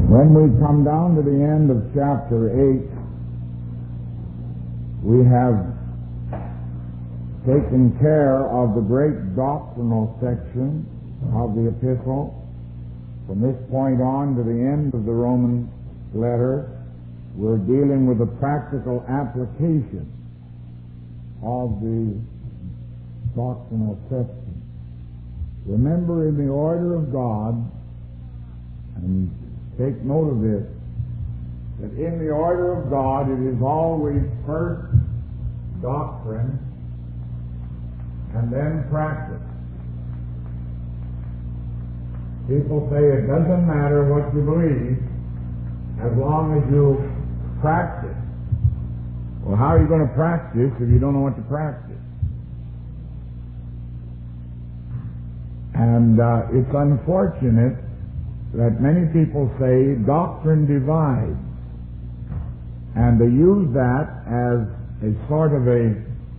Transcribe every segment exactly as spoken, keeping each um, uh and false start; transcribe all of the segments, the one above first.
When we come down to the end of chapter eight, we have taken care of the great doctrinal section of the epistle. From this point on to the end of the Roman letter, we're dealing with the practical application of the doctrinal section. Remember, in the order of God, and take note of this, that in the order of God it is always first doctrine and then practice. People say it doesn't matter what you believe as long as you practice. Well, how are you going to practice if you don't know what to practice? And uh, it's unfortunate that many people say doctrine divides, and they use that as a sort of a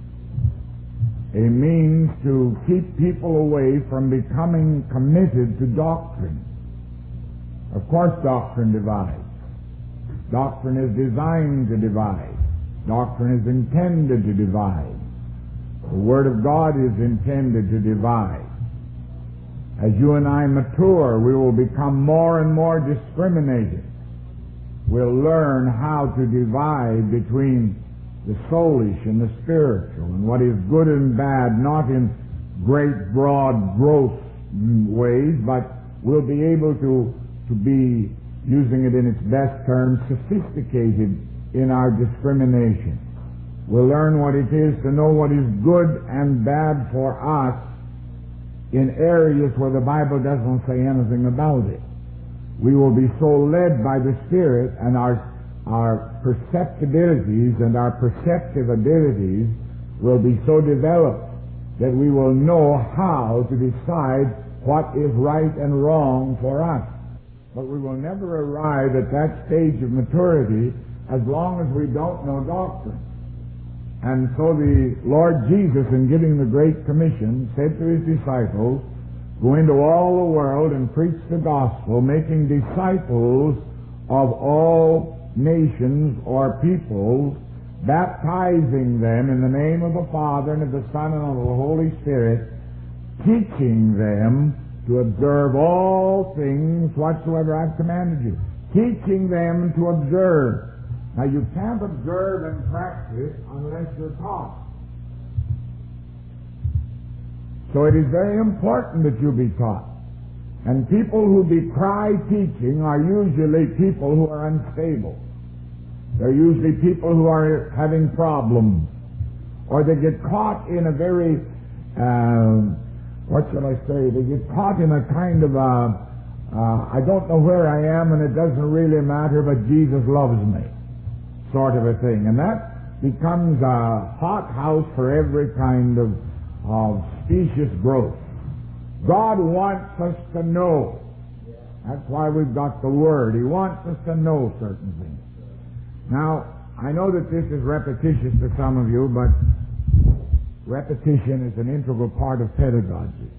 a means to keep people away from becoming committed to doctrine. Of course, doctrine divides. Doctrine is designed to divide. Doctrine is intended to divide. The Word of God is intended to divide. As you and I mature, we will become more and more discriminating. We'll learn how to divide between the soulish and the spiritual, and what is good and bad, not in great, broad, gross ways, but we'll be able to, to be, using it in its best terms, sophisticated in our discrimination. We'll learn what it is to know what is good and bad for us in areas where the Bible doesn't say anything about it. We will be so led by the Spirit, and our, our perceptibilities and our perceptive abilities will be so developed that we will know how to decide what is right and wrong for us. But we will never arrive at that stage of maturity as long as we don't know doctrine. And so the Lord Jesus, in giving the Great Commission, said to His disciples, "Go into all the world and preach the gospel, making disciples of all nations or peoples, baptizing them in the name of the Father and of the Son and of the Holy Spirit, teaching them to observe all things whatsoever I've commanded you." Teaching them to observe. Now, you can't observe and practice unless you're taught. So it is very important that you be taught. And people who decry teaching are usually people who are unstable. They're usually people who are having problems. Or they get caught in a very, uh, what shall I say, they get caught in a kind of a, uh, I don't know where I am and it doesn't really matter, but Jesus loves me, sort of a thing. And that becomes a hot house for every kind of, of specious growth. God wants us to know. That's why we've got the Word. He wants us to know certain things. Now, I know that this is repetitious to some of you, but repetition is an integral part of pedagogy.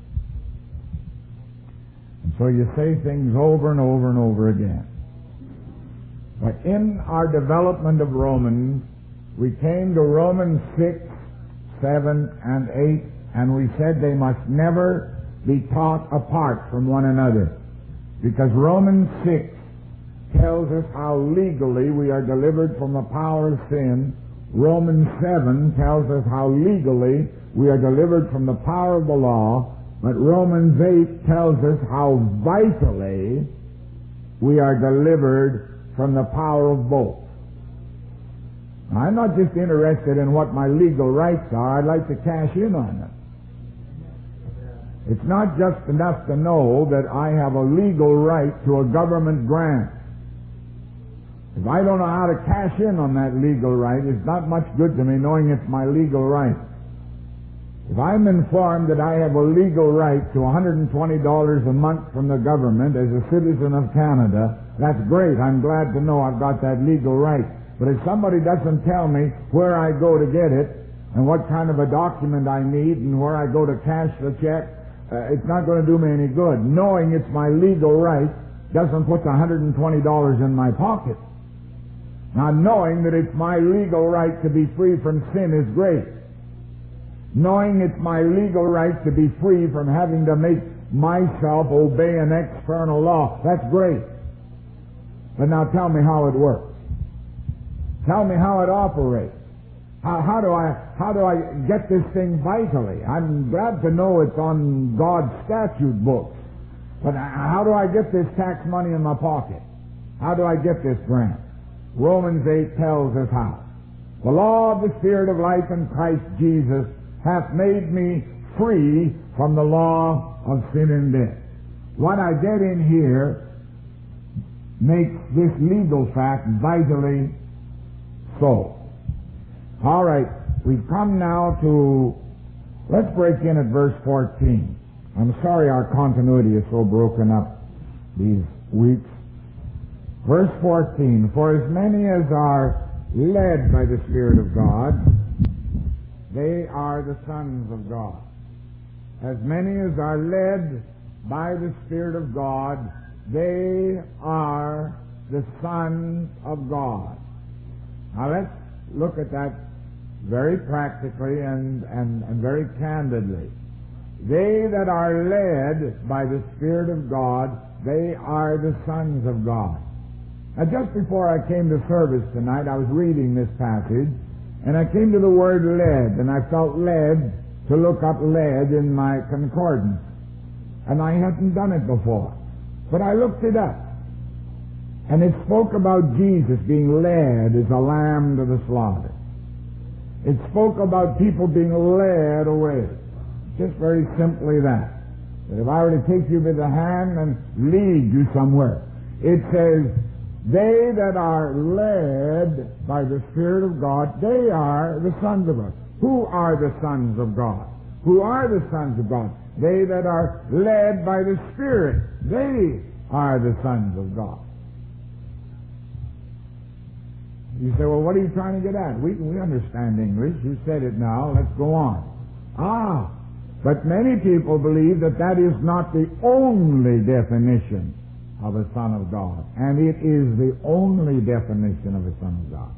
And so you say things over and over and over again. But in our development of Romans, we came to Romans six, seven, and eight, and we said they must never be taught apart from one another. Because Romans six tells us how legally we are delivered from the power of sin. Romans seven tells us how legally we are delivered from the power of the law. But Romans eight tells us how vitally we are delivered from the power of both. Now, I'm not just interested in what my legal rights are. I'd like to cash in on them. It's not just enough to know that I have a legal right to a government grant. If I don't know how to cash in on that legal right, it's not much good to me knowing it's my legal right. If I'm informed that I have a legal right to one hundred twenty dollars a month from the government as a citizen of Canada, that's great. I'm glad to know I've got that legal right. But if somebody doesn't tell me where I go to get it, and what kind of a document I need, and where I go to cash the check, uh, it's not going to do me any good. Knowing it's my legal right doesn't put one hundred twenty dollars in my pocket. Now, knowing that it's my legal right to be free from sin is great. Knowing it's my legal right to be free from having to make myself obey an external law, that's great. But now tell me how it works. Tell me how it operates. How, how do I how do I get this thing vitally? I'm glad to know it's on God's statute books. But how do I get this tax money in my pocket? How do I get this grant? Romans eight tells us how. The law of the Spirit of life in Christ Jesus hath made me free from the law of sin and death. What I get in here makes this legal fact vitally so. All right, we've come now to, let's break in at verse fourteen. I'm sorry our continuity is so broken up these weeks. Verse fourteen, for as many as are led by the Spirit of God, they are the sons of God. As many as are led by the Spirit of God, they are the sons of God. Now let's look at that very practically and, and, and very candidly. They that are led by the Spirit of God, they are the sons of God. Now, just before I came to service tonight, I was reading this passage, and I came to the word led, and I felt led to look up led in my concordance. And I hadn't done it before. But I looked it up. And it spoke about Jesus being led as a lamb to the slaughter. It spoke about people being led away. Just very simply that. That if I were to take you by the hand and lead you somewhere, it says, they that are led by the Spirit of God, they are the sons of God. Who are the sons of God? Who are the sons of God? They that are led by the Spirit, they are the sons of God. You say, well, what are you trying to get at? We, we understand English. You said it now. Let's go on. Ah, but many people believe that that is not the only definition of a son of God. And it is the only definition of a son of God.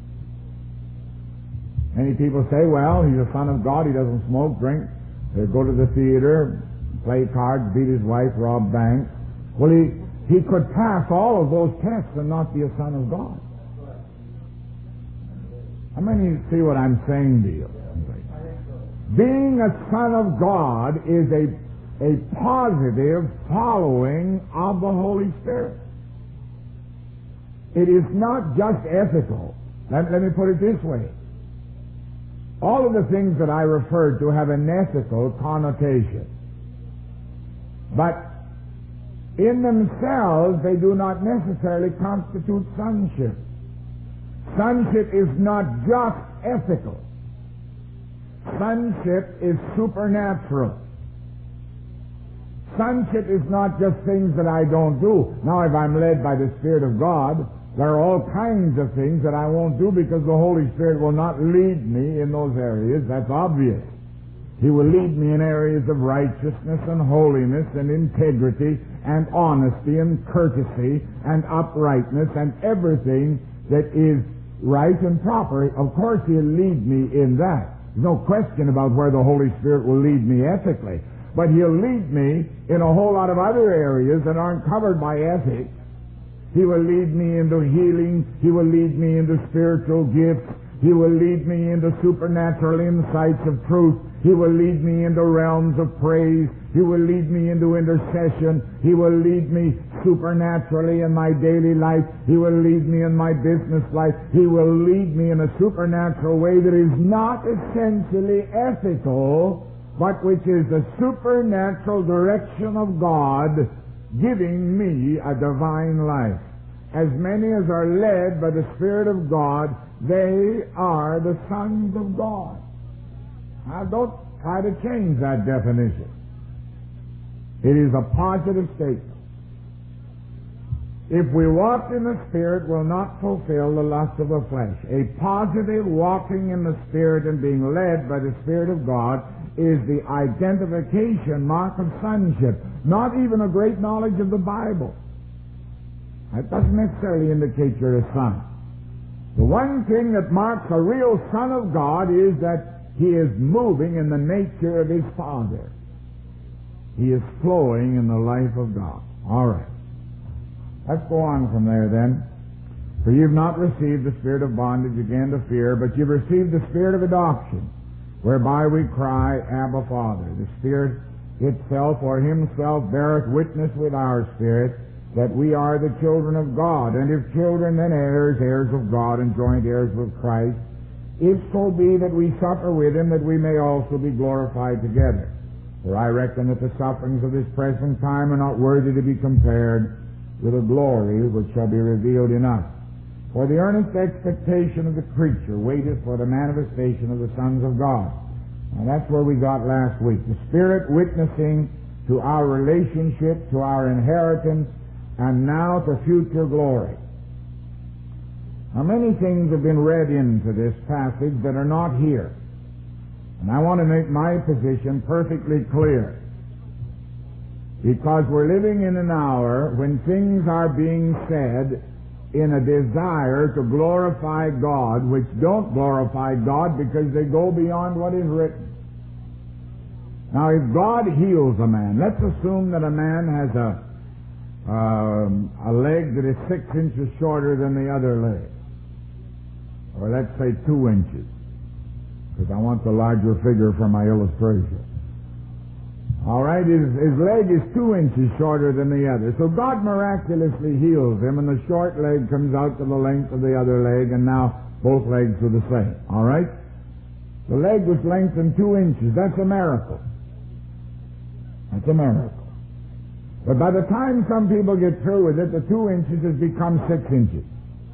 Many people say, well, he's a son of God. He doesn't smoke, drink, go to the theater, play cards, beat his wife, rob banks. Well, he, he could pass all of those tests and not be a son of God. How many see what I'm saying to you? Being a son of God is a, a positive following of the Holy Spirit. It is not just ethical. Let, let me put it this way. All of the things that I referred to have an ethical connotation. But in themselves, they do not necessarily constitute sonship. Sonship is not just ethical. Sonship is supernatural. Sonship is not just things that I don't do. Now, if I'm led by the Spirit of God, there are all kinds of things that I won't do because the Holy Spirit will not lead me in those areas. That's obvious. He will lead me in areas of righteousness and holiness and integrity and honesty and courtesy and uprightness and everything that is right and proper. Of course, He'll lead me in that. There's no question about where the Holy Spirit will lead me ethically. But He'll lead me in a whole lot of other areas that aren't covered by ethics. He will lead me into healing. He will lead me into spiritual gifts. He will lead me into supernatural insights of truth. He will lead me into realms of praise. He will lead me into intercession. He will lead me supernaturally in my daily life. He will lead me in my business life. He will lead me in a supernatural way that is not essentially ethical, but which is the supernatural direction of God giving me a divine life. As many as are led by the Spirit of God, they are the sons of God. Now, don't try to change that definition. It is a positive statement. If we walk in the Spirit, we'll not fulfill the lust of the flesh. A positive walking in the Spirit and being led by the Spirit of God is the identification mark of sonship. Not even a great knowledge of the Bible. That doesn't necessarily indicate you're a son. The one thing that marks a real son of God is that he is moving in the nature of his Father. He is flowing in the life of God. All right. Let's go on from there then. For you've not received the spirit of bondage again to fear, but you've received the spirit of adoption, whereby we cry, Abba, Father. The Spirit itself or himself beareth witness with our spirit that we are the children of God, and if children, then heirs, heirs of God, and joint heirs with Christ, if so be that we suffer with him, that we may also be glorified together. For I reckon that the sufferings of this present time are not worthy to be compared with the glory which shall be revealed in us. For the earnest expectation of the creature waiteth for the manifestation of the sons of God. Now that's where we got last week. The Spirit witnessing to our relationship, to our inheritance, and now to future glory. Now many things have been read into this passage that are not here. And I want to make my position perfectly clear. Because we're living in an hour when things are being said in a desire to glorify God, which don't glorify God because they go beyond what is written. Now, if God heals a man, let's assume that a man has a um, a leg that is six inches shorter than the other leg, or let's say two inches, because I want the larger figure for my illustration. All right, his, his leg is two inches shorter than the other. So God miraculously heals him, and the short leg comes out to the length of the other leg, and now both legs are the same. All right? The leg was lengthened two inches. That's a miracle. That's a miracle. But by the time some people get through with it, the two inches has become six inches.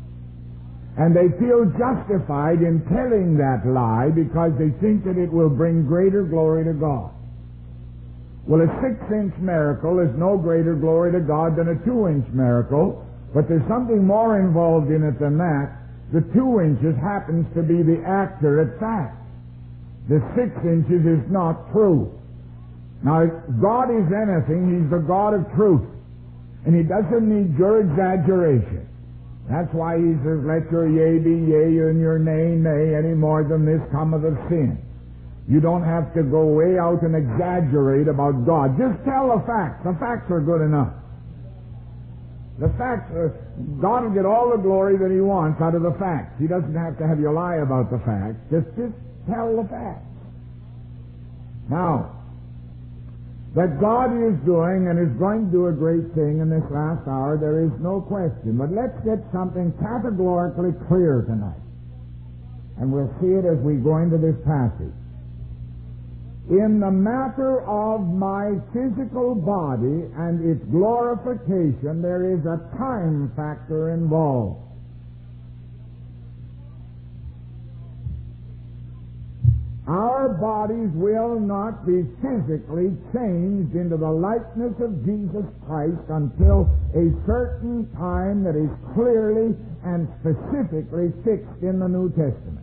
And they feel justified in telling that lie because they think that it will bring greater glory to God. Well, a six-inch miracle is no greater glory to God than a two-inch miracle, but there's something more involved in it than that. The two inches happens to be the accurate fact. The six inches is not true. Now, if God is anything, He's the God of truth, and He doesn't need your exaggeration. That's why He says, let your yea be yea and your nay, nay, any more than this cometh of sin. You don't have to go way out and exaggerate about God. Just tell the facts. The facts are good enough. The facts are, God will get all the glory that He wants out of the facts. He doesn't have to have you lie about the facts. Just, just tell the facts. Now, that God is doing and is going to do a great thing in this last hour, there is no question. But let's get something categorically clear tonight. And we'll see it as we go into this passage. In the matter of my physical body and its glorification, there is a time factor involved. Our bodies will not be physically changed into the likeness of Jesus Christ until a certain time that is clearly and specifically fixed in the New Testament.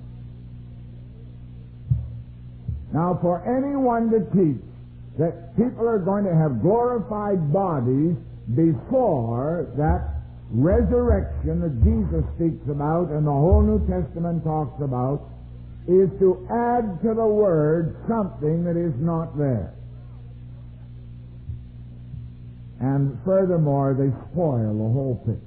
Now, for anyone to teach that people are going to have glorified bodies before that resurrection that Jesus speaks about and the whole New Testament talks about is to add to the Word something that is not there. And furthermore, they spoil the whole picture.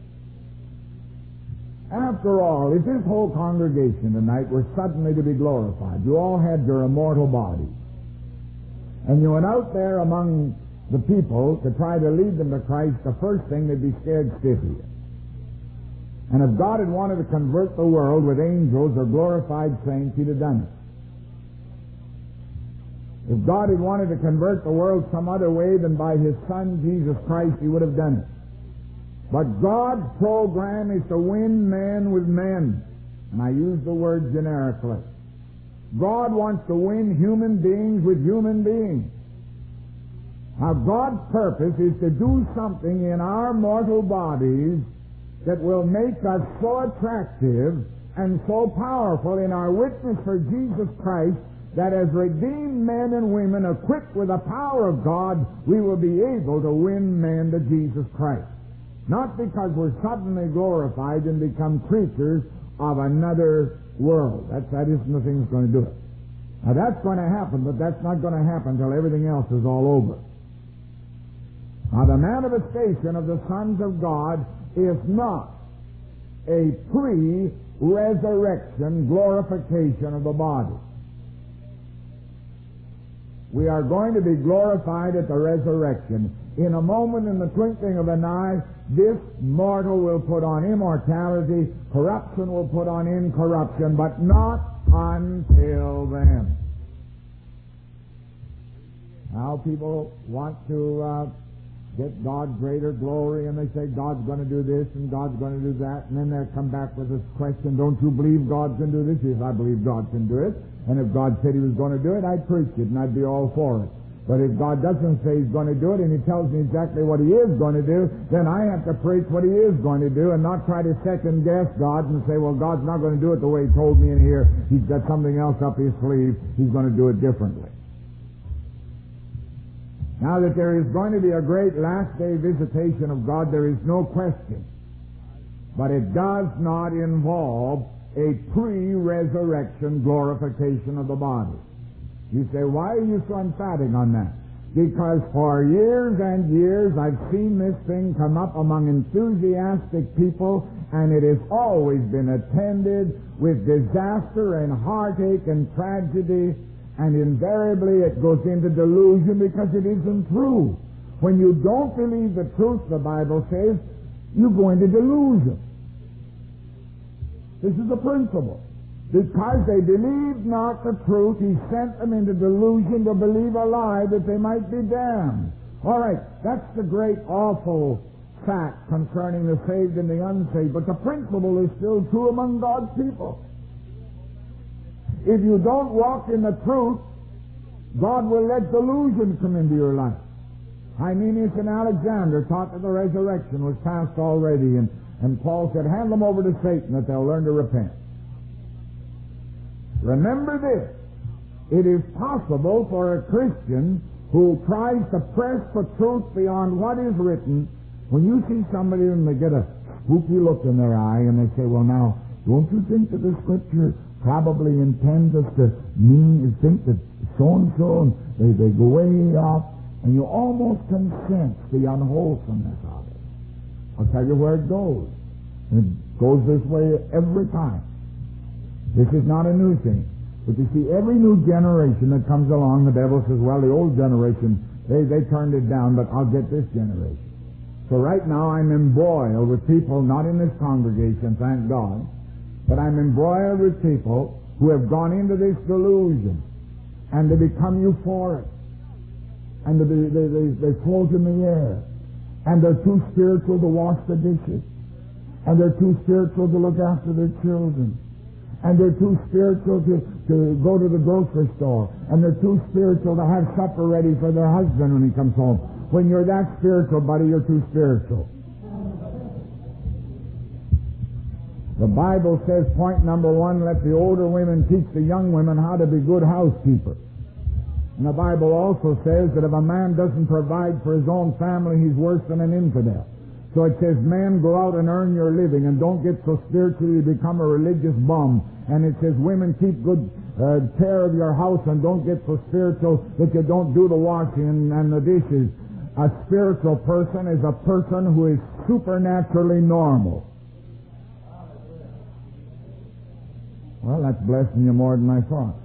After all, if this whole congregation tonight were suddenly to be glorified, you all had your immortal bodies, and you went out there among the people to try to lead them to Christ, the first thing they'd be scared stiff of you. And if God had wanted to convert the world with angels or glorified saints, He'd have done it. If God had wanted to convert the world some other way than by His Son, Jesus Christ, He would have done it. But God's program is to win men with men. And I use the word generically. God wants to win human beings with human beings. Now, God's purpose is to do something in our mortal bodies that will make us so attractive and so powerful in our witness for Jesus Christ that as redeemed men and women equipped with the power of God, we will be able to win men to Jesus Christ. Not because we're suddenly glorified and become creatures of another world. That's, that isn't the thing that's going to do it. Now that's going to happen, but that's not going to happen until everything else is all over. Now the manifestation of the sons of God is not a pre-resurrection glorification of the body. We are going to be glorified at the resurrection. In a moment, in the twinkling of an eye, this mortal will put on immortality, corruption will put on incorruption, but not until then. Now people want to uh, get God greater glory, and they say God's going to do this and God's going to do that, and then they'll come back with this question, don't you believe God can do this? Yes, I believe God can do it. And if God said He was going to do it, I'd preach it, and I'd be all for it. But if God doesn't say He's going to do it, and He tells me exactly what He is going to do, then I have to preach what He is going to do, and not try to second-guess God and say, well, God's not going to do it the way He told me in here. He's got something else up His sleeve. He's going to do it differently. Now that there is going to be a great last-day visitation of God, there is no question. But it does not involve a pre-resurrection glorification of the body. You say, why are you so emphatic on that? Because for years and years I've seen this thing come up among enthusiastic people, and it has always been attended with disaster and heartache and tragedy, and invariably it goes into delusion because it isn't true. When you don't believe the truth, the Bible says, you go into delusion. This is the principle. Because they believed not the truth, He sent them into delusion to believe a lie that they might be damned. All right, that's the great awful fact concerning the saved and the unsaved, but the principle is still true among God's people. If you don't walk in the truth, God will let delusion come into your life. Hymenaeus and Alexander taught that the resurrection was past already, and And Paul said, hand them over to Satan that they'll learn to repent. Remember this. It is possible for a Christian who tries to press the truth beyond what is written, when you see somebody and they get a spooky look in their eye and they say, well now, don't you think that the Scripture probably intends us to mean, think that so-and-so, and they, they go way off, and you almost can sense the unwholesomeness of it. I'll tell you where it goes. And it goes this way every time. This is not a new thing. But you see, every new generation that comes along, the devil says, well, the old generation, they, they turned it down, but I'll get this generation. So right now I'm embroiled with people, not in this congregation, thank God, but I'm embroiled with people who have gone into this delusion, and they become euphoric, and they, they, they, they float in the air. And they're too spiritual to wash the dishes. And they're too spiritual to look after their children. And they're too spiritual to, to go to the grocery store. And they're too spiritual to have supper ready for their husband when he comes home. When you're that spiritual, buddy, you're too spiritual. The Bible says, point number one, let the older women teach the young women how to be good housekeepers. And the Bible also says that if a man doesn't provide for his own family, he's worse than an infidel. So it says, men, go out and earn your living, and don't get so spiritual you become a religious bum. And it says, women, keep good uh, care of your house, and don't get so spiritual that you don't do the washing and, and the dishes. A spiritual person is a person who is supernaturally normal. Well, that's blessing you more than I thought.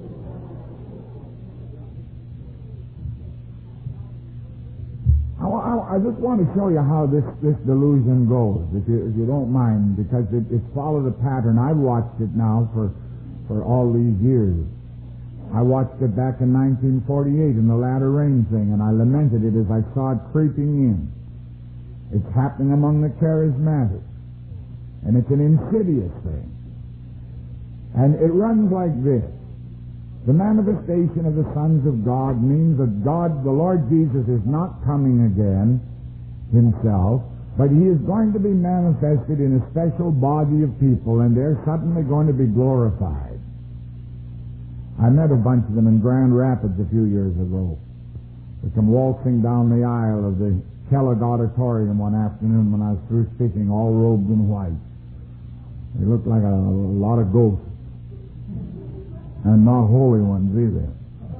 I just want to show you how this, this delusion goes, if you, if you don't mind, because it, it's followed a pattern. I've watched it now for, for all these years. I watched it back in nineteen forty-eight in the latter rain thing, and I lamented it as I saw it creeping in. It's happening among the charismatics, and it's an insidious thing. And it runs like this. The manifestation of the sons of God means that God, the Lord Jesus, is not coming again Himself, but He is going to be manifested in a special body of people, and they're suddenly going to be glorified. I met a bunch of them in Grand Rapids a few years ago. They come waltzing down the aisle of the Kellogg Auditorium one afternoon when I was through speaking, all robed in white. They looked like a, a lot of ghosts. And not holy ones either.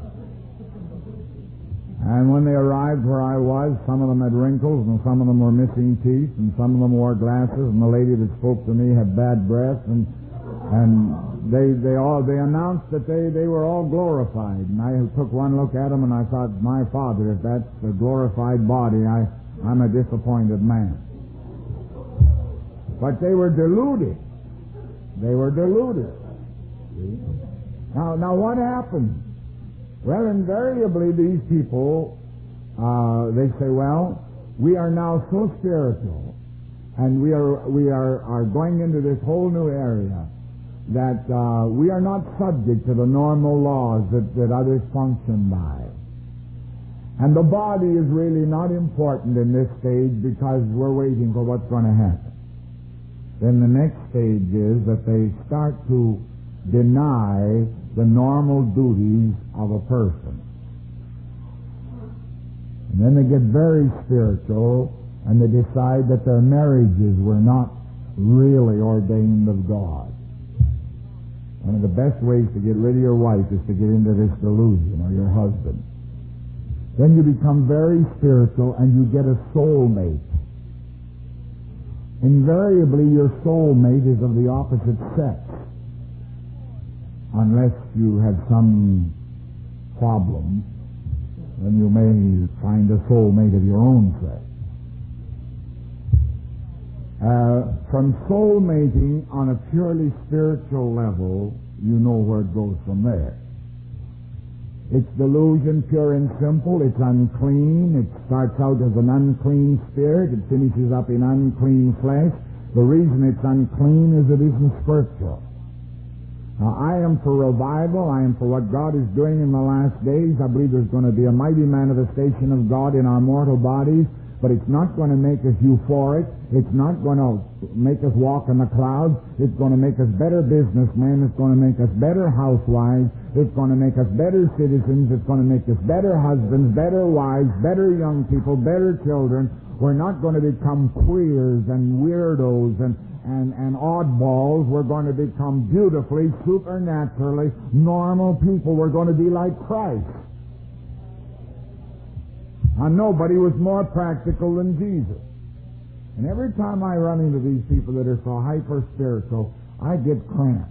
And when they arrived where I was, some of them had wrinkles, and some of them were missing teeth, and some of them wore glasses, and the lady that spoke to me had bad breath, and and they they all they announced that they, they were all glorified. And I took one look at them, and I thought, my Father, if that's a glorified body, I I'm a disappointed man. But they were deluded. They were deluded. See? Now, now what happened? Well, invariably these people, uh, they say, well, we are now so spiritual, and we are we are, are going into this whole new area that uh, we are not subject to the normal laws that, that others function by. And the body is really not important in this stage because we're waiting for what's going to happen. Then the next stage is that they start to deny the normal duties of a person. And then they get very spiritual, and they decide that their marriages were not really ordained of God. One of the best ways to get rid of your wife is to get into this delusion, or your husband. Then you become very spiritual, and you get a soulmate. Invariably, your soulmate is of the opposite sex, unless you have some problem, then you may find a soulmate of your own sex. Uh, from soulmating on a purely spiritual level, you know where it goes from there. It's delusion, pure and simple. It's unclean. It starts out as an unclean spirit. It finishes up in unclean flesh. The reason it's unclean is it isn't spiritual. Now, I am for revival. I am for what God is doing in the last days. I believe there's going to be a mighty manifestation of God in our mortal bodies, but it's not going to make us euphoric. It's not going to make us walk in the clouds. It's going to make us better businessmen. It's going to make us better housewives. It's going to make us better citizens. It's going to make us better husbands, better wives, better young people, better children. We're not going to become queers and weirdos and And, and oddballs. We're going to become beautifully, supernaturally normal people. We're going to be like Christ. And nobody was more practical than Jesus. And every time I run into these people that are so hyper-spiritual, I get cramps.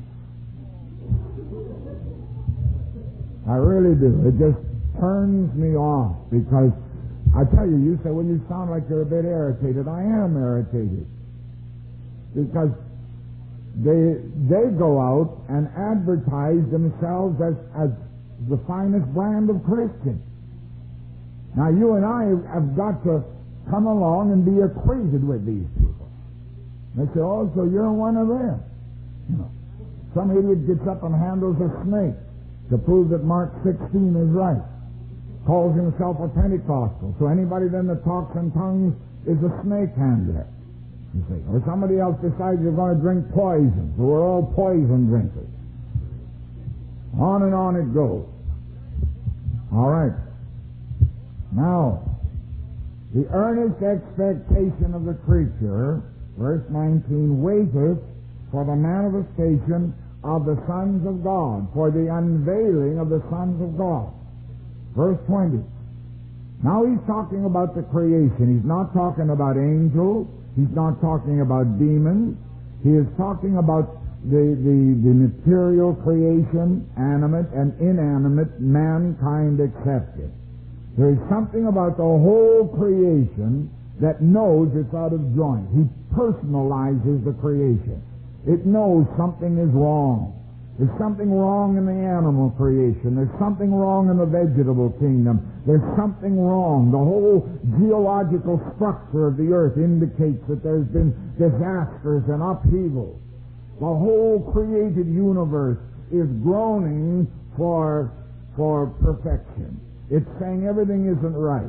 I really do. It just turns me off because I tell you, you say, well, you sound like you're a bit irritated. I am irritated. Because they they go out and advertise themselves as, as the finest brand of Christian. Now, you and I have got to come along and be acquainted with these people. They say, oh, so you're one of them. You know, some idiot gets up and handles a snake to prove that Mark sixteen is right. Calls himself a Pentecostal. So anybody then that talks in tongues is a snake handler. You see. Or somebody else decides you're going to drink poison. So we're all poison drinkers. On and on it goes. All right. Now, the earnest expectation of the creature, verse nineteen, waiteth for the manifestation of the sons of God, for the unveiling of the sons of God. Verse twenty. Now he's talking about the creation. He's not talking about angels. He's not talking about demons. He is talking about the, the, the material creation, animate and inanimate, mankind accepted. There is something about the whole creation that knows it's out of joint. He personalizes the creation. It knows something is wrong. There's something wrong in the animal creation. There's something wrong in the vegetable kingdom. There's something wrong. The whole geological structure of the earth indicates that there's been disasters and upheavals. The whole created universe is groaning for, for perfection. It's saying everything isn't right.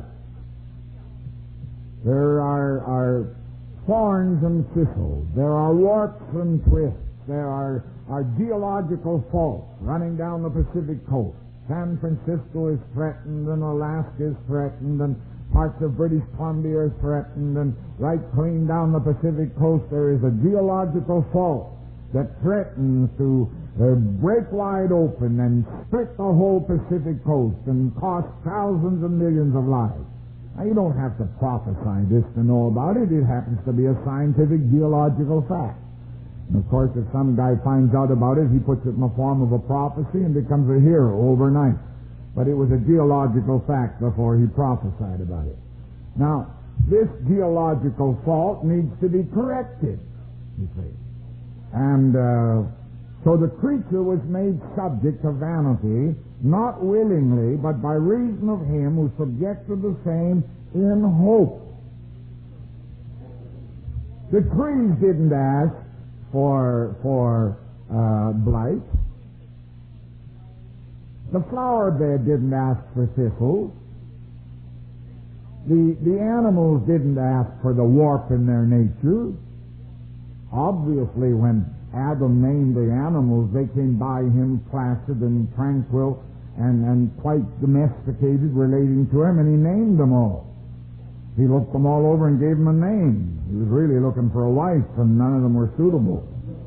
There are, are thorns and thistles. There are warps and twists. There are, are geological faults running down the Pacific coast. San Francisco is threatened, and Alaska is threatened, and parts of British Columbia are threatened, and right clean down the Pacific coast there is a geological fault that threatens to uh, break wide open and split the whole Pacific coast and cost thousands of millions of lives. Now, you don't have to prophesy this to know about it. It happens to be a scientific geological fact. And of course, if some guy finds out about it, he puts it in the form of a prophecy and becomes a hero overnight. But it was a geological fact before he prophesied about it. Now, this geological fault needs to be corrected, you see. And uh, so the creature was made subject to vanity, not willingly, but by reason of him who subjected the same in hope. The trees didn't ask for for uh, blight. The flower bed didn't ask for thistles. The the animals didn't ask for the warp in their nature. Obviously, when Adam named the animals, they came by him placid and tranquil and, and quite domesticated, relating to him, and he named them all. He looked them all over and gave them a name. He was really looking for a wife, and none of them were suitable.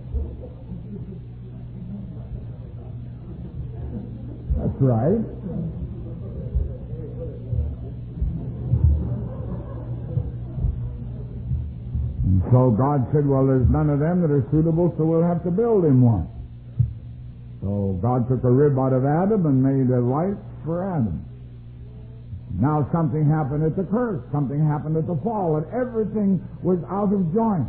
That's right. And so God said, well, there's none of them that are suitable, so we'll have to build him one. So God took a rib out of Adam and made a wife for Adam. Now something happened at the curse, something happened at the fall, and everything was out of joint.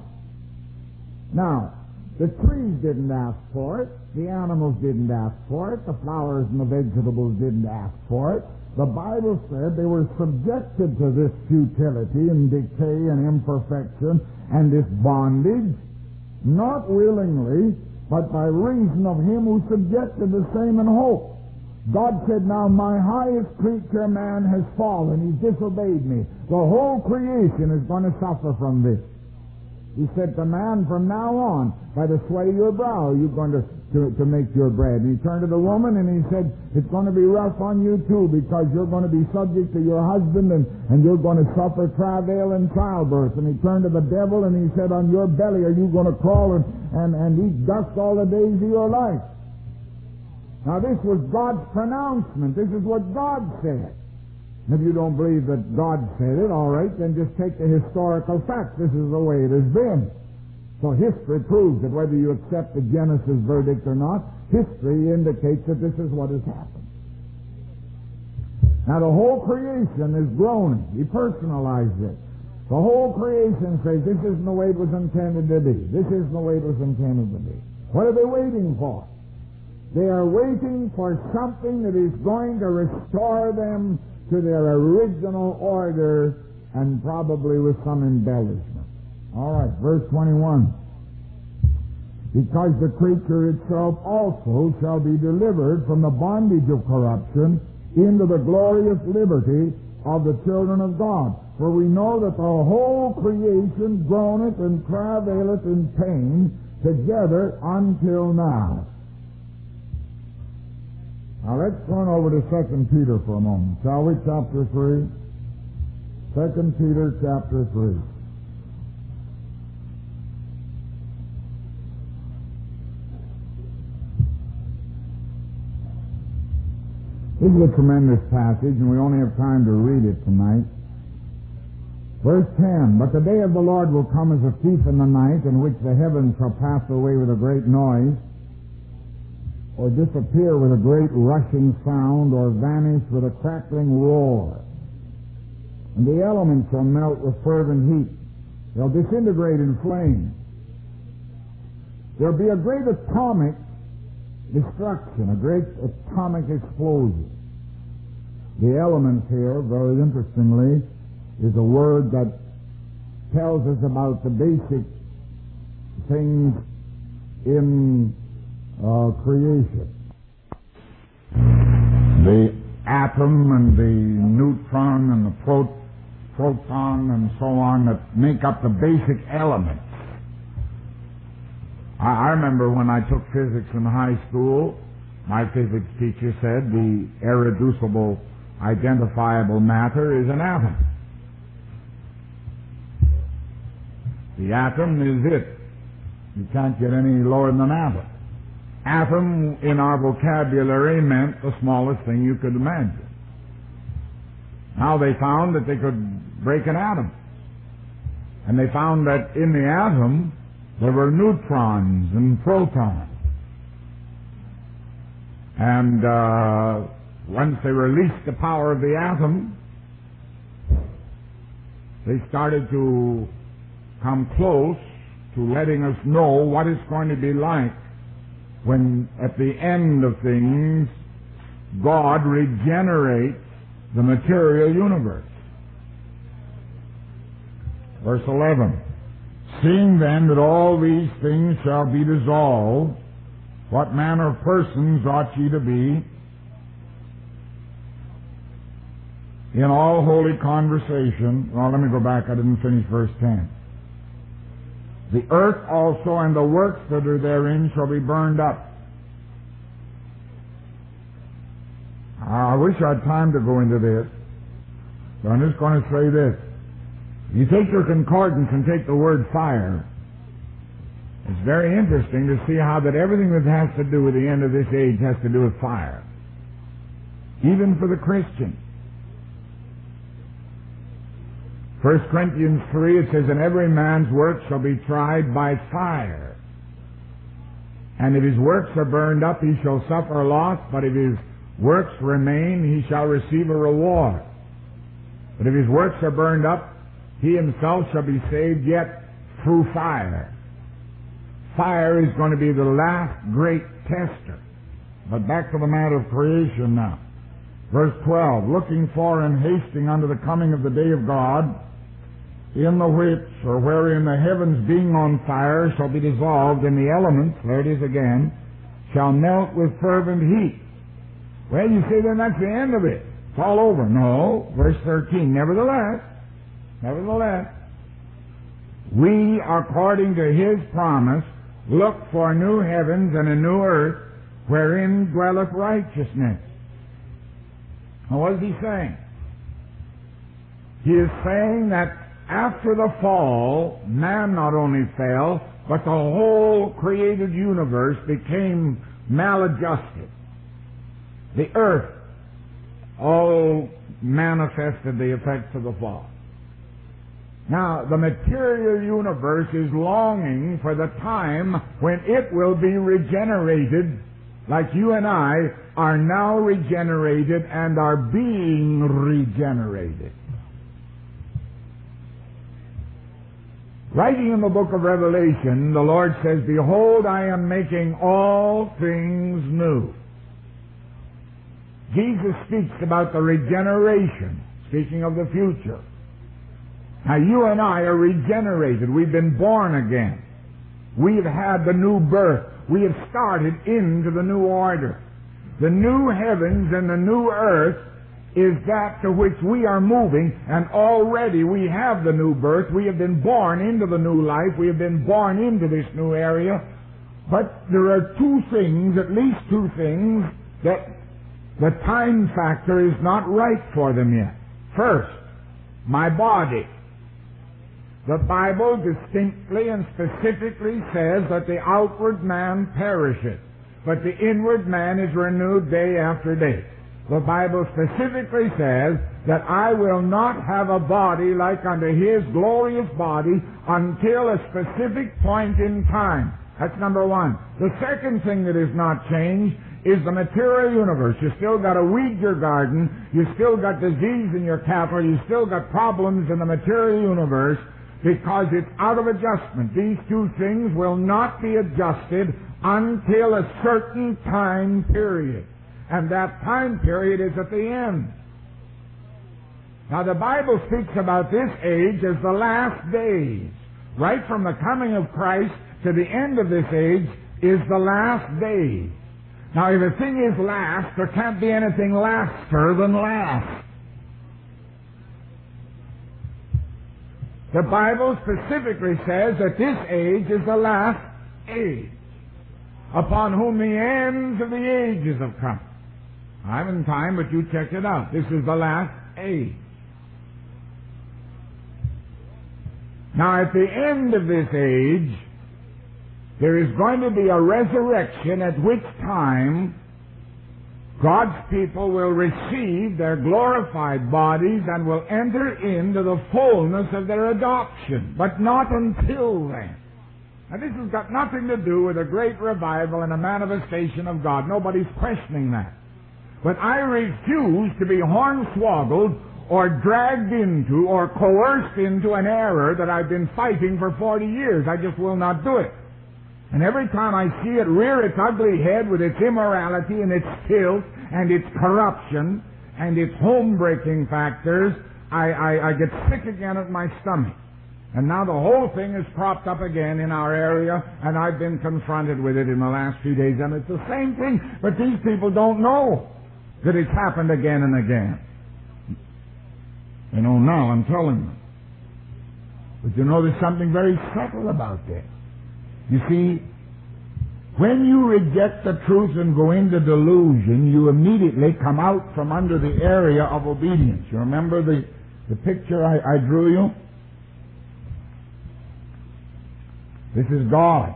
Now, the trees didn't ask for it, the animals didn't ask for it, the flowers and the vegetables didn't ask for it. The Bible said they were subjected to this futility and decay and imperfection and this bondage, not willingly, but by reason of him who subjected the same in hope. God said, now my highest creature, man, has fallen. He's disobeyed me. The whole creation is going to suffer from this. He said to man, from now on, by the sweat of your brow, you're going to, to, to make your bread. And he turned to the woman and he said, it's going to be rough on you too, because you're going to be subject to your husband and, and you're going to suffer travail and childbirth. And he turned to the devil and he said, on your belly are you going to crawl and, and, and eat dust all the days of your life. Now this was God's pronouncement. This is what God said. And if you don't believe that God said it, all right, then just take the historical fact. This is the way it has been. So history proves that whether you accept the Genesis verdict or not, history indicates that this is what has happened. Now the whole creation is groaning. He personalized it. The whole creation says this isn't the way it was intended to be. This isn't the way it was intended to be. What are they waiting for? They are waiting for something that is going to restore them to their original order, and probably with some embellishment. All right, verse twenty-one. Because the creature itself also shall be delivered from the bondage of corruption into the glorious liberty of the children of God. For we know that the whole creation groaneth and travaileth in pain together until now. Now let's turn over to Second Peter for a moment, shall we? Chapter three. Second Peter chapter three. This is a tremendous passage, and we only have time to read it tonight. Verse ten, but the day of the Lord will come as a thief in the night, in which the heavens shall pass away with a great noise, or disappear with a great rushing sound, or vanish with a crackling roar. And the elements shall melt with fervent heat. They'll disintegrate in flame. There'll be a great atomic destruction, a great atomic explosion. The elements here, very interestingly, is a word that tells us about the basic things in Uh, creation. The atom and the neutron and the pro- proton and so on that make up the basic elements. I, I remember when I took physics in high school, my physics teacher said the irreducible identifiable matter is an atom. The atom is it. You can't get any lower than an atom. Atom in our vocabulary meant the smallest thing you could imagine. Now they found that they could break an atom. And they found that in the atom there were neutrons and protons. And uh, once they released the power of the atom, they started to come close to letting us know what it's going to be like when at the end of things God regenerates the material universe. Verse eleven. Seeing then that all these things shall be dissolved, what manner of persons ought ye to be in all holy conversation? Well, let me go back. I didn't finish verse ten. The earth also and the works that are therein shall be burned up. I wish I had time to go into this, but I'm just going to say this. You take your concordance and take the word fire. It's very interesting to see how that everything that has to do with the end of this age has to do with fire. Even for the Christian. First Corinthians three, it says, and every man's work shall be tried by fire. And if his works are burned up, he shall suffer loss, but if his works remain, he shall receive a reward. But if his works are burned up, he himself shall be saved, yet through fire. Fire is going to be the last great tester. But back to the matter of creation now. Verse twelve, looking for and hasting unto the coming of the day of God, in the which, or wherein the heavens being on fire shall be dissolved, and the elements, there it is again, shall melt with fervent heat. Well, you say then that's the end of it. It's all over. No. Verse thirteen, nevertheless, nevertheless, we, according to his promise, look for new heavens and a new earth, wherein dwelleth righteousness. Now, what is he saying? He is saying that after the fall, man not only fell, but the whole created universe became maladjusted. The earth all manifested the effects of the fall. Now, the material universe is longing for the time when it will be regenerated, like you and I are now regenerated and are being regenerated. Writing in the book of Revelation, the Lord says, behold, I am making all things new. Jesus speaks about the regeneration, speaking of the future. Now, you and I are regenerated. We've been born again. We've had the new birth. We have started into the new order. The new heavens and the new earth is that to which we are moving, and already we have the new birth. We have been born into the new life. We have been born into this new area. But there are two things, at least two things, that the time factor is not right for them yet. First, my body. The Bible distinctly and specifically says that the outward man perisheth, but the inward man is renewed day after day. The Bible specifically says that I will not have a body like unto his glorious body until a specific point in time. That's number one. The second thing that is not changed is the material universe. You still got to weed your garden. You still got disease in your cattle. You still got problems in the material universe because it's out of adjustment. These two things will not be adjusted until a certain time period. And that time period is at the end. Now, the Bible speaks about this age as the last days. Right from the coming of Christ to the end of this age is the last days. Now, if a thing is last, there can't be anything laster than last. The Bible specifically says that this age is the last age, upon whom the ends of the ages have come. I haven't time, but you check it out. This is the last age. Now, at the end of this age, there is going to be a resurrection at which time God's people will receive their glorified bodies and will enter into the fullness of their adoption, but not until then. Now, this has got nothing to do with a great revival and a manifestation of God. Nobody's questioning that. But I refuse to be hornswoggled or dragged into or coerced into an error that I've been fighting for forty years. I just will not do it. And every time I see it rear its ugly head with its immorality and its filth and its corruption and its home-breaking factors, I, I, I get sick again at my stomach. And now the whole thing is propped up again in our area, and I've been confronted with it in the last few days, and it's the same thing, but these people don't know that it's happened again and again. They know now, I'm telling them. But you know, there's something very subtle about this. You see, when you reject the truth and go into delusion, you immediately come out from under the area of obedience. You remember the, the picture I, I drew you? This is God.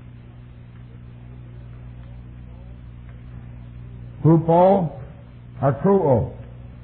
Hupo akruo.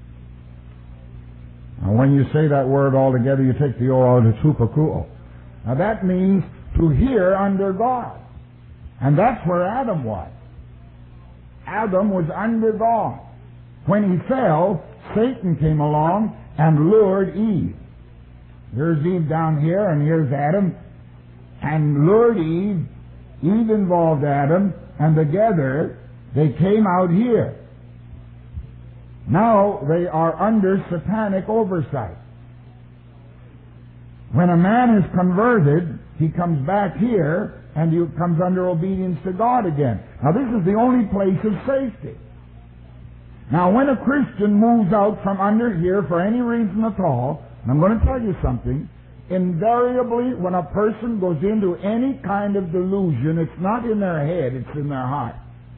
Now when you say that word all together, you take the O out, it's hupakruo. Now that means to hear under God. And that's where Adam was. Adam was under God. When he fell, Satan came along and lured Eve. Here's Eve down here, and here's Adam. And lured Eve. Eve involved Adam, and together they came out here. Now they are under satanic oversight. When a man is converted, he comes back here, and he comes under obedience to God again. Now this is the only place of safety. Now when a Christian moves out from under here for any reason at all, and I'm going to tell you something, invariably when a person goes into any kind of delusion, it's not in their head, it's in their heart.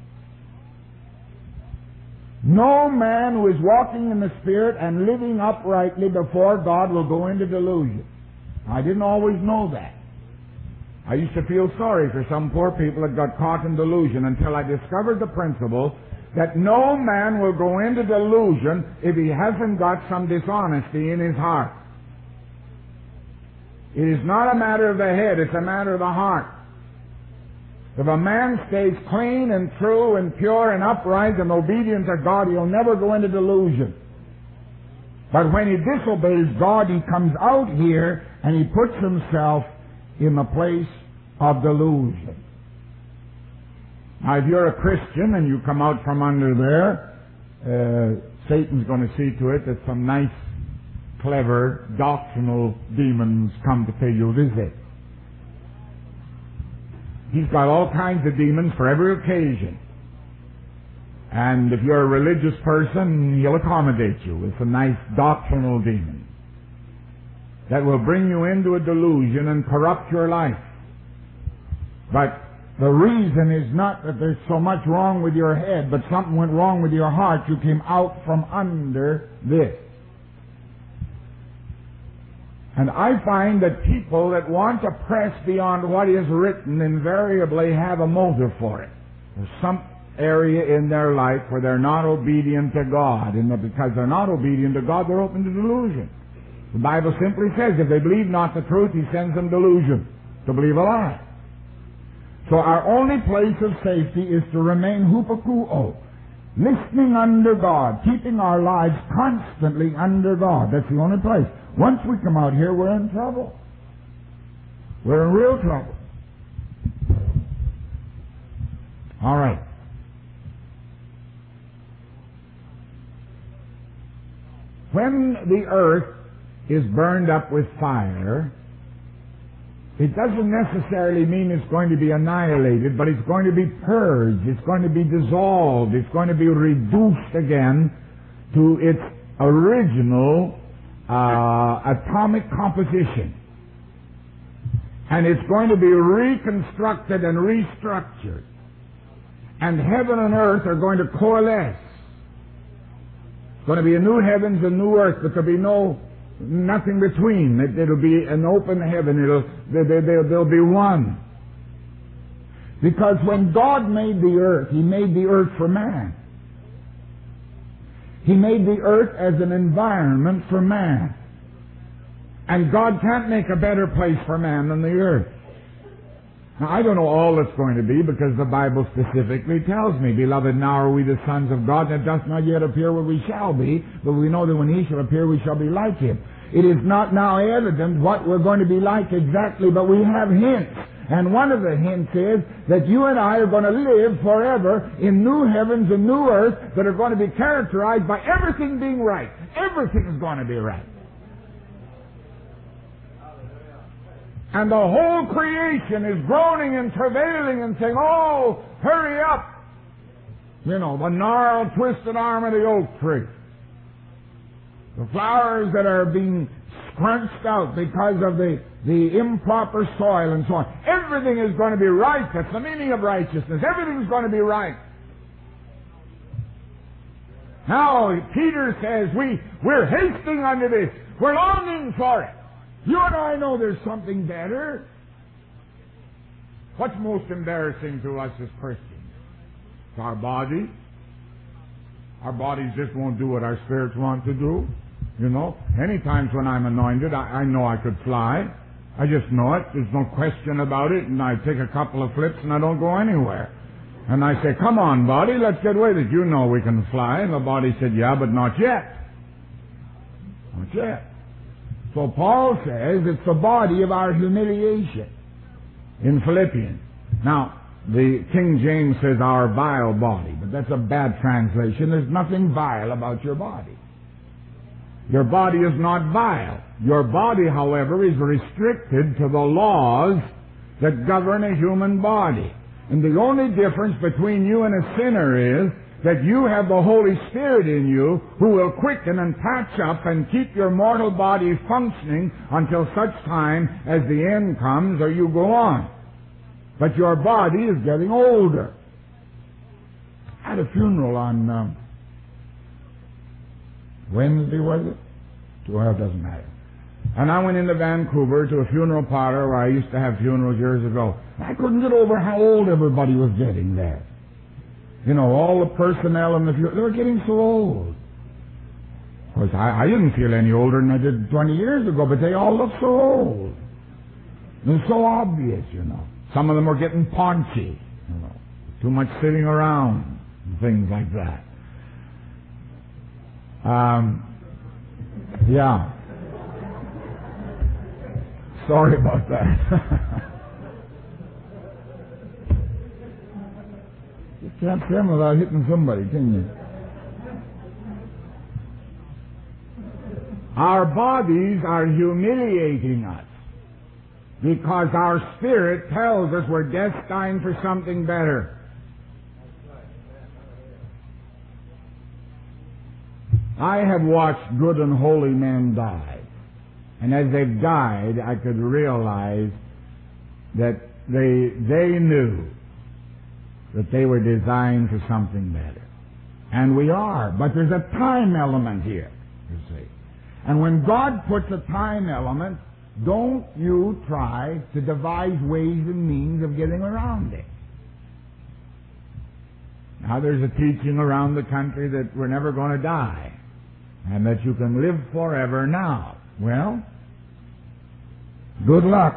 No man who is walking in the Spirit and living uprightly before God will go into delusion. I didn't always know that. I used to feel sorry for some poor people that got caught in delusion until I discovered the principle that no man will go into delusion if he hasn't got some dishonesty in his heart. It is not a matter of the head, it's a matter of the heart. If a man stays clean and true and pure and upright and obedient to God, he'll never go into delusion. But when he disobeys God, he comes out here and he puts himself in the place of delusion. Now, if you're a Christian and you come out from under there, uh, Satan's going to see to it that some nice, clever, doctrinal demons come to pay you a visit. He's got all kinds of demons for every occasion. And if you're a religious person, he'll accommodate you with some nice doctrinal demons that will bring you into a delusion and corrupt your life. But the reason is not that there's so much wrong with your head, but something went wrong with your heart. You came out from under this. And I find that people that want to press beyond what is written invariably have a motive for it. There's some area in their life where they're not obedient to God, and because they're not obedient to God, they're open to delusion. The Bible simply says, if they believe not the truth, He sends them delusion, to believe a lie. So our only place of safety is to remain hupakuo, listening under God, keeping our lives constantly under God. That's the only place. Once we come out here, we're in trouble. We're in real trouble. All right. When the earth is burned up with fire, it doesn't necessarily mean it's going to be annihilated, but it's going to be purged, it's going to be dissolved, it's going to be reduced again to its original uh, atomic composition. And it's going to be reconstructed and restructured. And heaven and earth are going to coalesce. It's going to be a new heavens and new earth, but there'll be no nothing between. It, it'll be an open heaven. It'll, there, there, there, there'll be one. Because when God made the earth, He made the earth for man. He made the earth as an environment for man. And God can't make a better place for man than the earth. Now, I don't know all it's going to be, because the Bible specifically tells me, Beloved, now are we the sons of God, and it does not yet appear what we shall be, but we know that when He shall appear, we shall be like Him. It is not now evident what we're going to be like exactly, but we have hints. And one of the hints is that you and I are going to live forever in new heavens and new earth that are going to be characterized by everything being right. Everything is going to be right. And the whole creation is groaning and travailing and saying, oh, hurry up. You know, the gnarled, twisted arm of the oak tree. The flowers that are being scrunched out because of the, the improper soil and so on. Everything is going to be right. That's the meaning of righteousness. Everything's going to be right. Now, Peter says, we, we're hasting unto this. We're longing for it. You and I know there's something better. What's most embarrassing to us as Christians? It's our body. Our bodies just won't do what our spirits want to do. You know, any times when I'm anointed, I, I know I could fly. I just know it. There's no question about it. And I take a couple of flips and I don't go anywhere. And I say, come on, body, let's get with it. You know we can fly. And the body said, yeah, but not yet. Not yet. So Paul says it's the body of our humiliation in Philippians. Now, the King James says our vile body, but that's a bad translation. There's nothing vile about your body. Your body is not vile. Your body, however, is restricted to the laws that govern a human body. And the only difference between you and a sinner is that you have the Holy Spirit in you who will quicken and patch up and keep your mortal body functioning until such time as the end comes or you go on. But your body is getting older. I had a funeral on um, Wednesday, was it? Well, it doesn't matter. And I went into Vancouver to a funeral parlor where I used to have funerals years ago. I couldn't get over how old everybody was getting there. You know, all the personnel in the funeral, they were getting so old. Of course, I, I didn't feel any older than I did twenty years ago, but they all look so old. It was so obvious, you know. Some of them were getting paunchy, you know, too much sitting around, and things like that. Um, yeah. Sorry about that. You can't swim without hitting somebody, can you? Our bodies are humiliating us because our spirit tells us we're destined for something better. I have watched good and holy men die. And as they've died, I could realize that they, they knew that they were designed for something better. And we are. But there's a time element here, you see. And when God puts a time element, don't you try to devise ways and means of getting around it. Now there's a teaching around the country that we're never going to die and that you can live forever now. Well, good luck.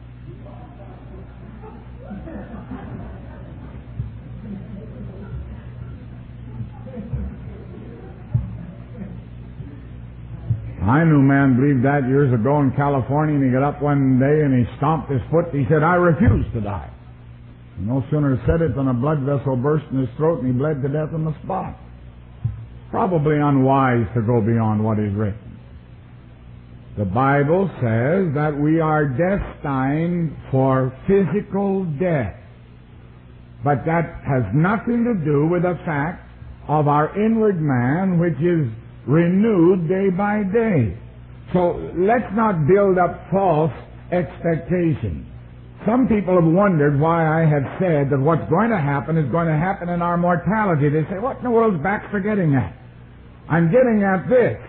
I knew a man believed that years ago in California, and he got up one day and he stomped his foot. He said, I refuse to die. No sooner said it than a blood vessel burst in his throat and he bled to death on the spot. Probably unwise to go beyond what is written. The Bible says that we are destined for physical death. But that has nothing to do with the fact of our inward man, which is renewed day by day. So let's not build up false expectations. Some people have wondered why I have said that what's going to happen is going to happen in our mortality. They say, what in the world's back for getting at? I'm getting at this.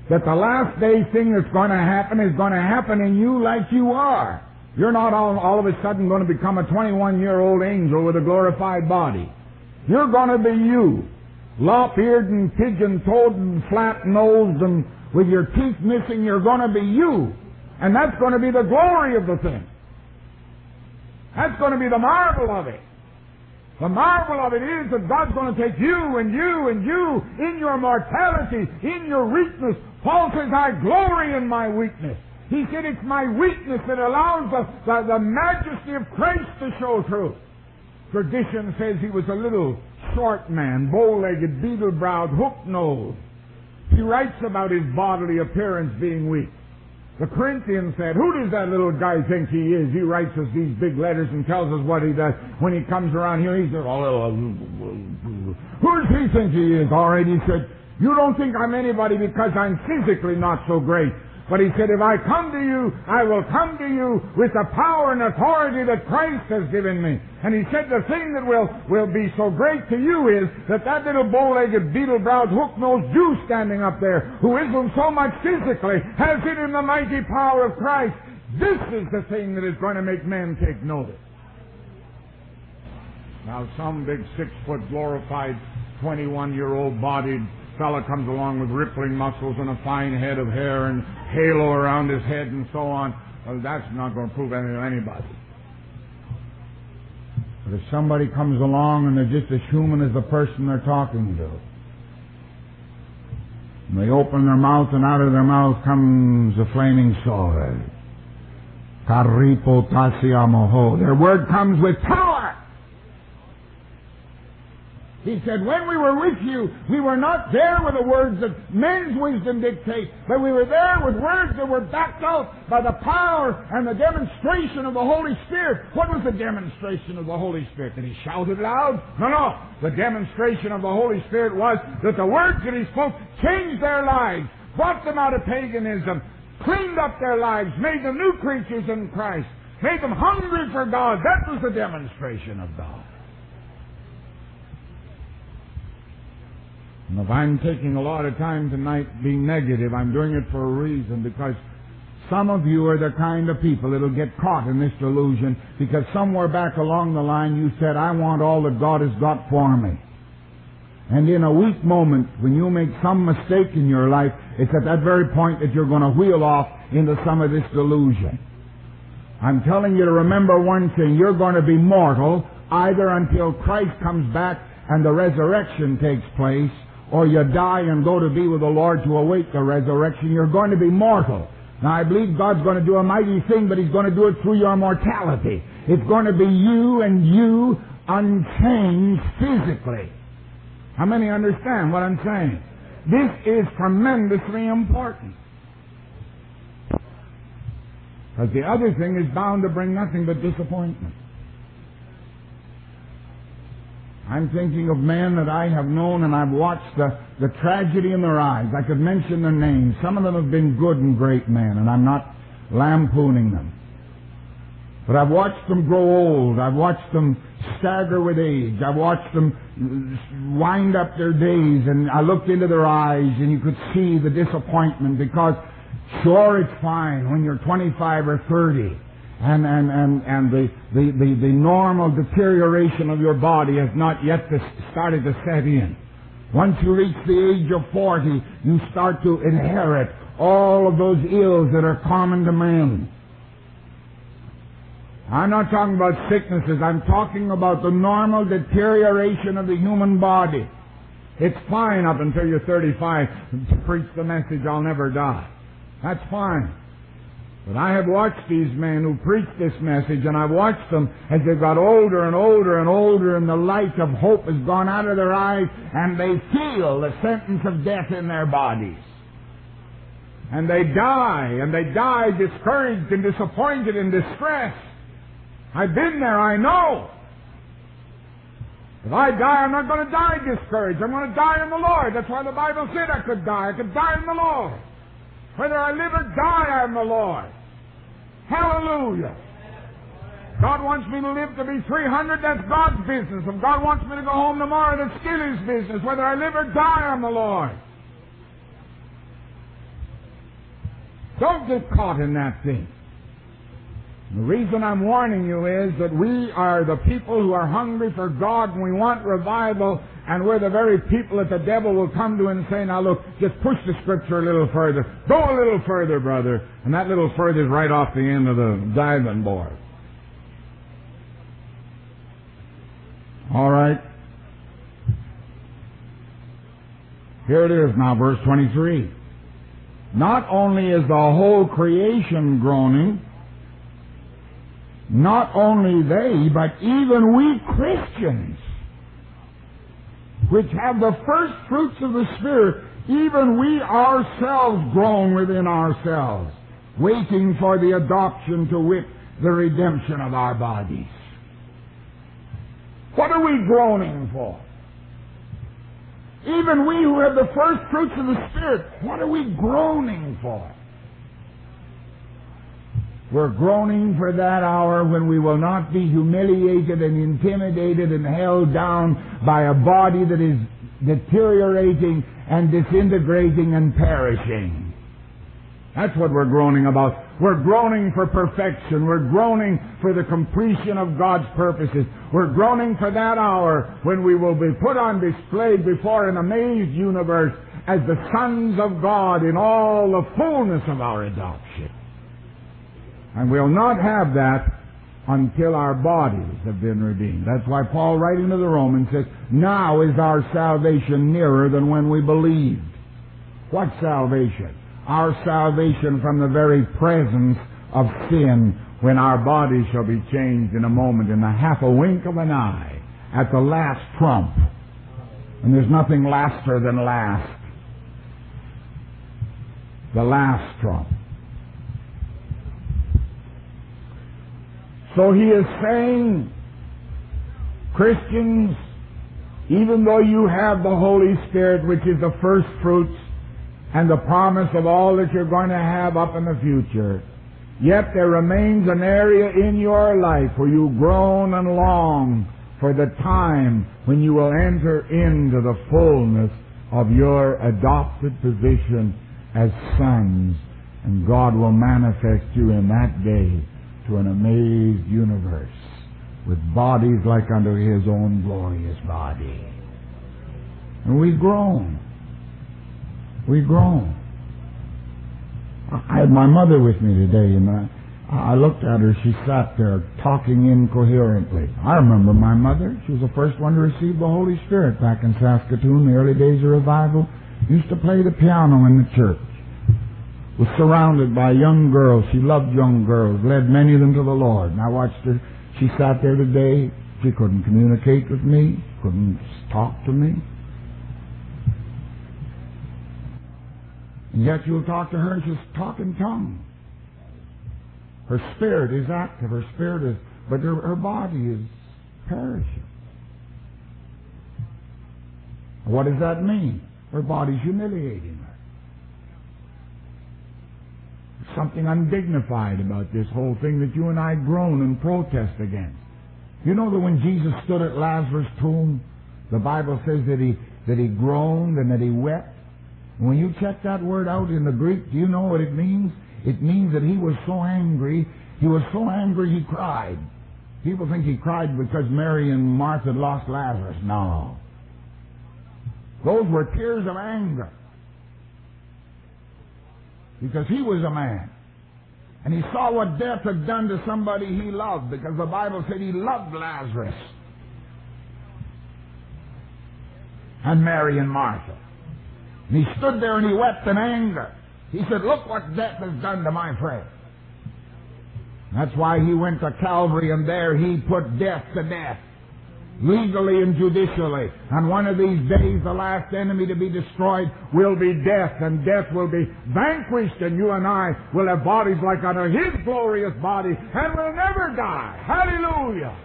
that the last day thing that's going to happen is going to happen in you like you are. You're not all, all of a sudden going to become a twenty-one-year-old angel with a glorified body. You're going to be you, lop-eared and pigeon-toed and flat-nosed and with your teeth missing. You're going to be you. And that's going to be the glory of the thing. That's going to be the marvel of it. The marvel of it is that God's going to take you and you and you in your mortality, in your weakness. Paul says, I glory in my weakness. He said, it's my weakness that allows the, the, the majesty of Christ to show through. Tradition says he was a little short man, bow-legged, beetle-browed, hook-nosed. He writes about his bodily appearance being weak. The Corinthians said, who does that little guy think he is? He writes us these big letters and tells us what he does. When he comes around here, he says, oh, who does he think he is? All right, he said, you don't think I'm anybody because I'm physically not so great. But he said, if I come to you, I will come to you with the power and authority that Christ has given me. And he said, the thing that will, will be so great to you is that that little bow-legged, beetle-browed, hook-nosed Jew standing up there, who isn't so much physically, has it in the mighty power of Christ. This is the thing that is going to make men take notice. Now some big six-foot glorified, twenty-one-year-old bodied fella comes along with rippling muscles and a fine head of hair and halo around his head and so on. Well, that's not going to prove anything to anybody. But if somebody comes along and they're just as human as the person they're talking to, and they open their mouth and out of their mouth comes a flaming sword. Karipo tasiamoho. Their word comes with power. He said, when we were with you, we were not there with the words that men's wisdom dictates, but we were there with words that were backed out by the power and the demonstration of the Holy Spirit. What was the demonstration of the Holy Spirit? Did he shout it loud? No, no. The demonstration of the Holy Spirit was that the words that he spoke changed their lives, brought them out of paganism, cleaned up their lives, made them new creatures in Christ, made them hungry for God. That was the demonstration of God. And if I'm taking a lot of time tonight being negative, I'm doing it for a reason, because some of you are the kind of people that will get caught in this delusion because somewhere back along the line you said, I want all that God has got for me. And in a weak moment, when you make some mistake in your life, it's at that very point that you're going to wheel off into some of this delusion. I'm telling you to remember one thing. You're going to be mortal either until Christ comes back and the resurrection takes place, or you die and go to be with the Lord to await the resurrection. You're going to be mortal. Now, I believe God's going to do a mighty thing, but He's going to do it through your mortality. It's going to be you and you unchanged physically. How many understand what I'm saying? This is tremendously important. Because the other thing is bound to bring nothing but disappointment. I'm thinking of men that I have known and I've watched the, the tragedy in their eyes. I could mention their names. Some of them have been good and great men, and I'm not lampooning them. But I've watched them grow old. I've watched them stagger with age. I've watched them wind up their days, and I looked into their eyes and you could see the disappointment, because sure, it's fine when you're twenty-five or thirty. And, and, and, and the, the, the, the normal deterioration of your body has not yet started to set in. Once you reach the age of forty, you start to inherit all of those ills that are common to men. I'm not talking about sicknesses. I'm talking about the normal deterioration of the human body. It's fine up until you're thirty-five to preach the message, I'll never die. That's fine. But I have watched these men who preach this message, and I've watched them as they've got older and older and older, and the light of hope has gone out of their eyes, and they feel the sentence of death in their bodies. And they die, and they die discouraged and disappointed and distressed. I've been there, I know. If I die, I'm not going to die discouraged. I'm going to die in the Lord. That's why the Bible said I could die. I could die in the Lord. Whether I live or die, I am the Lord. Hallelujah. God wants me to live to be three hundred, that's God's business. If God wants me to go home tomorrow, that's still His business. Whether I live or die, I'm the Lord. Don't get caught in that thing. The reason I'm warning you is that we are the people who are hungry for God and we want revival, and we're the very people that the devil will come to and say, now look, just push the Scripture a little further. Go a little further, brother. And that little further is right off the end of the diving board. All right. Here it is now, verse twenty-three. Not only is the whole creation groaning, not only they, but even we Christians, which have the first fruits of the Spirit, even we ourselves groan within ourselves, waiting for the adoption, to wit, the redemption of our bodies. What are we groaning for? Even we who have the first fruits of the Spirit, what are we groaning for? We're groaning for that hour when we will not be humiliated and intimidated and held down by a body that is deteriorating and disintegrating and perishing. That's what we're groaning about. We're groaning for perfection. We're groaning for the completion of God's purposes. We're groaning for that hour when we will be put on display before an amazed universe as the sons of God in all the fullness of our adoption. And we'll not have that until our bodies have been redeemed. That's why Paul, writing to the Romans, says, now is our salvation nearer than when we believed. What salvation? Our salvation from the very presence of sin, when our bodies shall be changed in a moment, in the half a wink of an eye, at the last trump. And there's nothing laster than last. The last trump. So he is saying, Christians, even though you have the Holy Spirit, which is the first fruits and the promise of all that you're going to have up in the future, yet there remains an area in your life where you groan and long for the time when you will enter into the fullness of your adopted position as sons, and God will manifest you in that day to an amazed universe with bodies like unto His own glorious body. And we groan. We groan. I had my mother with me today, and I, I looked at her. She sat there talking incoherently. I remember my mother. She was the first one to receive the Holy Spirit back in Saskatoon, the early days of revival. Used to play the piano in the church. Was surrounded by young girls. She loved young girls, led many of them to the Lord. And I watched her. She sat there today. She couldn't communicate with me, couldn't talk to me. And yet you'll talk to her and she'll talk in tongues. Her spirit is active, her spirit is, but her, her body is perishing. What does that mean? Her body's humiliating her. Something undignified about this whole thing that you and I groan and protest against. You know that when Jesus stood at Lazarus' tomb, the Bible says that he that he groaned and that he wept. And when you check that word out in the Greek, do you know what it means? It means that he was so angry, he was so angry he cried. People think he cried because Mary and Martha had lost Lazarus. No. Those were tears of anger. Because he was a man. And he saw what death had done to somebody he loved, because the Bible said he loved Lazarus and Mary and Martha. And he stood there and he wept in anger. He said, look what death has done to my friend. That's why he went to Calvary, and there he put death to death, legally and judicially. And one of these days, the last enemy to be destroyed will be death, and death will be vanquished, and you and I will have bodies like unto His glorious body, and will never die. Hallelujah!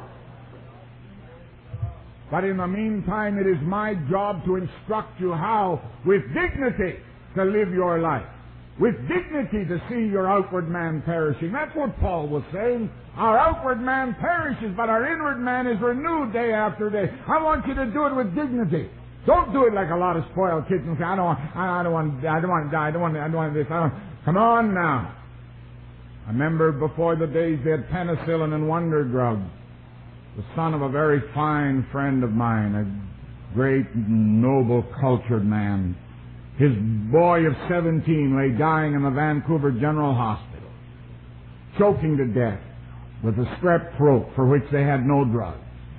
But in the meantime, it is my job to instruct you how, with dignity, to live your life. With dignity to see your outward man perishing. That's what Paul was saying. Our outward man perishes, but our inward man is renewed day after day. I want you to do it with dignity. Don't do it like a lot of spoiled kids and say, I don't want, I don't want, I don't want to die, I don't want, I don't want this. I don't. Come on now. I remember before the days they had penicillin and wonder drugs. The son of a very fine friend of mine, a great, noble, cultured man. His boy of seventeen lay dying in the Vancouver General Hospital, choking to death with a strep throat for which they had no drugs.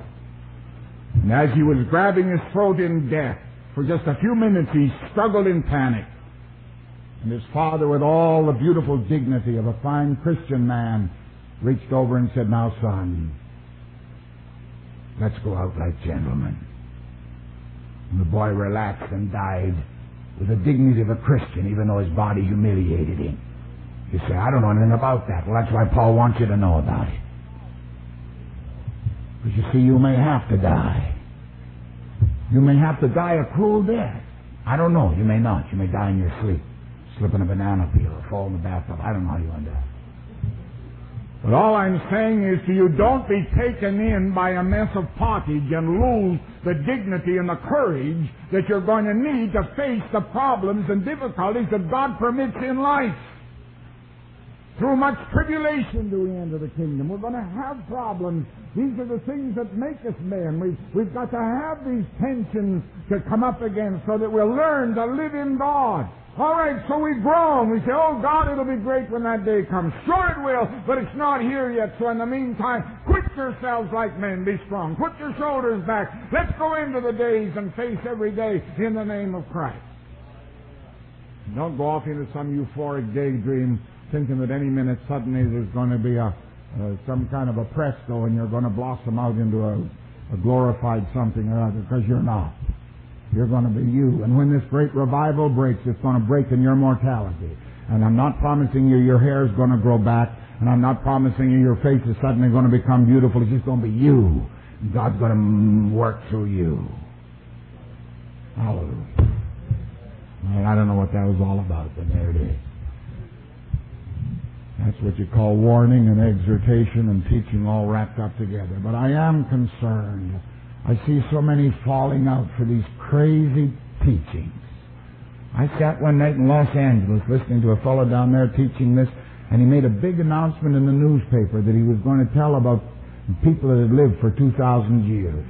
And as he was grabbing his throat in death, for just a few minutes he struggled in panic. And his father, with all the beautiful dignity of a fine Christian man, reached over and said, "Now, son, let's go out like gentlemen." And the boy relaxed and died with the dignity of a Christian, even though his body humiliated him. You say, "I don't know anything about that." Well, that's why Paul wants you to know about it. Because you see, you may have to die. You may have to die a cruel death. I don't know. You may not. You may die in your sleep. Slip in a banana peel or fall in the bathtub. I don't know how you end up. But all I'm saying is to you, don't be taken in by a mess of pottage and lose the dignity and the courage that you're going to need to face the problems and difficulties that God permits in life. Through much tribulation do we enter the kingdom. We're going to have problems. These are the things that make us men. We've, we've got to have these tensions to come up against so that we'll learn to live in God. All right, so we groan. We say, "Oh, God, it'll be great when that day comes." Sure it will, but it's not here yet. So in the meantime, quit yourselves like men. Be strong. Put your shoulders back. Let's go into the days and face every day in the name of Christ. Don't go off into some euphoric daydream thinking that any minute suddenly there's going to be a uh, some kind of a presto and you're going to blossom out into a, a glorified something or other, because you're not. You're going to be you. And when this great revival breaks, it's going to break in your mortality. And I'm not promising you your hair is going to grow back, and I'm not promising you your face is suddenly going to become beautiful. It's just going to be you. God's going to work through you. Hallelujah. Well, I don't know what that was all about, but there it is. That's what you call warning and exhortation and teaching all wrapped up together. But I am concerned. I see so many falling out for these crazy teachings. I sat one night in Los Angeles listening to a fellow down there teaching this, and he made a big announcement in the newspaper that he was going to tell about people that had lived for two thousand years.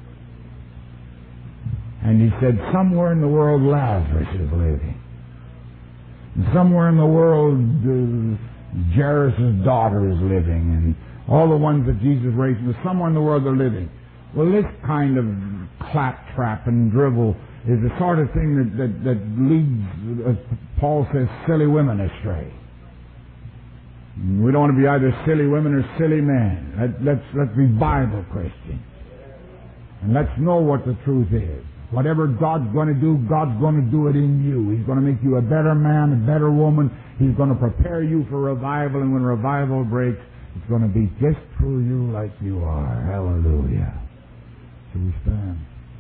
And he said, somewhere in the world Lazarus is living. And somewhere in the world uh, Jairus' daughter is living, and all the ones that Jesus raised, and somewhere in the world they're living. Well, this kind of claptrap and drivel is the sort of thing that, that, that leads, as Paul says, silly women astray. We don't want to be either silly women or silly men. Let, let's, let's be Bible Christians. And let's know what the truth is. Whatever God's going to do, God's going to do it in you. He's going to make you a better man, a better woman. He's going to prepare you for revival, and when revival breaks, it's going to be just through you like you are. Hallelujah. Shall we stand?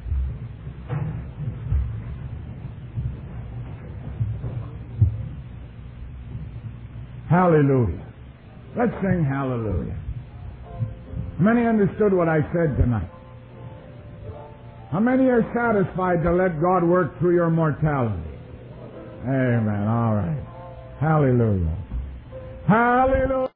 Hallelujah. Let's sing hallelujah. How many understood what I said tonight? How many are satisfied to let God work through your mortality? Amen. All right. Hallelujah. Hallelujah.